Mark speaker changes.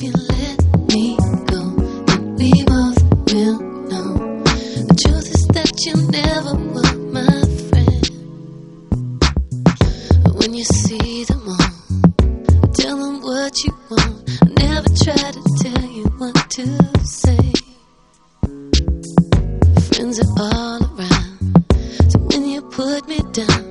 Speaker 1: you let me go, then we both will know. The truth is that you never were my friend. When you see them all, tell them what you want. I never try to tell you what to say. Friends are all around, so when you put me down,